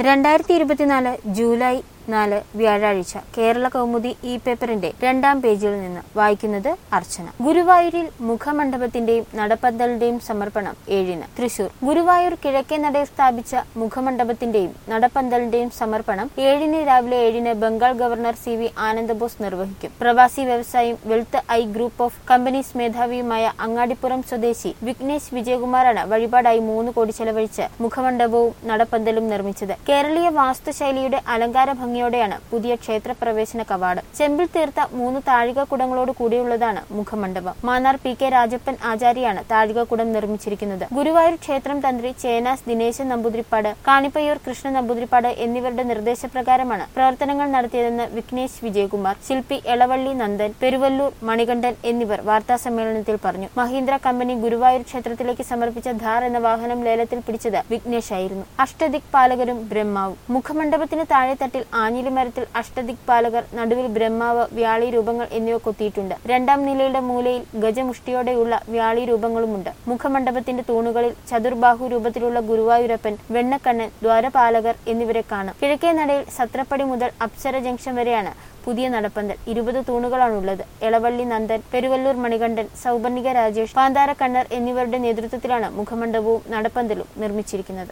2024 July 4 വ്യാഴാഴ്ച കേരള കൗമുദി ഈ പേപ്പറിന്റെ 2ാം പേജിൽ നിന്ന് വായിക്കുന്നത് അർച്ചന. ഗുരുവായൂരിൽ മുഖമണ്ഡപത്തിന്റെയും നടപ്പന്തലിന്റെയും സമർപ്പണം 7-ന്. തൃശൂർ. ഗുരുവായൂർ കിഴക്കേ നടയിൽ സ്ഥാപിച്ച മുഖമണ്ഡപത്തിന്റെയും നടപ്പന്തലിന്റെയും സമർപ്പണം 7-ന് രാവിലെ 7-ന് ബംഗാൾ ഗവർണർ CV ആനന്ദബോസ് നിർവഹിക്കും. പ്രവാസി വ്യവസായിയും wealth I group of companies മേധാവിയുമായ അങ്ങാടിപ്പുറം സ്വദേശി വിഘ്നേഷ് വിജയകുമാറാണ് വഴിപാടായി 3 കോടി ചെലവഴിച്ച് മുഖമണ്ഡപവും നടപ്പന്തലും നിർമ്മിച്ചത്. കേരളീയ വാസ്തുശൈലിയുടെ അലങ്കാര യോടെയാണ് പുതിയ ക്ഷേത്രപ്രവേശന കവാടം. ചെമ്പിൽ തീർത്ത 3 താഴികക്കുടങ്ങളോട് കൂടിയുള്ളതാണ് മുഖമണ്ഡപം. മാന്നാർ PK രാജപ്പൻ ആചാര്യാണ് താഴികക്കുടം നിർമ്മിച്ചിരിക്കുന്നത്. ഗുരുവായൂർ ക്ഷേത്രം തന്ത്രി ചേനാസ് ദിനേശൻ നമ്പൂതിരിപ്പാട്, കാണിപ്പയ്യൂർ കൃഷ്ണ നമ്പൂതിരിപ്പാട് എന്നിവരുടെ നിർദ്ദേശപ്രകാരമാണ് പ്രവർത്തനങ്ങൾ നടത്തിയതെന്ന് വിഘ്നേഷ് വിജയകുമാർ, ശില്പി എളവള്ളി നന്ദൻ, പെരുവല്ലൂർ മണികണ്ഠൻ എന്നിവർ വാർത്താസമ്മേളനത്തിൽ പറഞ്ഞു. മഹീന്ദ്ര കമ്പനി ഗുരുവായൂർ ക്ഷേത്രത്തിലേക്ക് സമർപ്പിച്ച ധാർ എന്ന വാഹനം ലേലത്തിൽ പിടിച്ചത് വിഘ്നേഷ് ആയിരുന്നു. അഷ്ടദിക് പാലകരും ബ്രഹ്മാവും. മുഖമണ്ഡപത്തിന് താഴെത്തട്ടിൽ ആഞ്ഞിലി മരത്തിൽ അഷ്ടദിക് പാലകർ, നടുവിൽ ബ്രഹ്മാവ്, വ്യാളി രൂപങ്ങൾ എന്നിവ കൊത്തിയിട്ടുണ്ട്. 2ാം നിലയുടെ മൂലയിൽ ഗജമുഷ്ടിയോടെയുള്ള വ്യാളി രൂപങ്ങളുമുണ്ട്. മുഖമണ്ഡപത്തിന്റെ തൂണുകളിൽ ചതുർബാഹു രൂപത്തിലുള്ള ഗുരുവായൂരപ്പൻ, വെണ്ണക്കണ്ണൻ, ദ്വാരപാലകർ എന്നിവരെ കാണാം. കിഴക്കേ നടയിൽ സത്രപ്പടി മുതൽ അപ്സര ജംഗ്ഷൻ വരെയാണ് പുതിയ നടപ്പന്തൽ. 20 തൂണുകളാണുള്ളത്. എളവള്ളി നന്ദൻ, പെരുവല്ലൂർ മണികണ്ഠൻ, സൗപർണിക രാജേഷ്, പാന്താര കണ്ണർ എന്നിവരുടെ നേതൃത്വത്തിലാണ് മുഖമണ്ഡപവും നടപ്പന്തലും നിർമ്മിച്ചിരിക്കുന്നത്.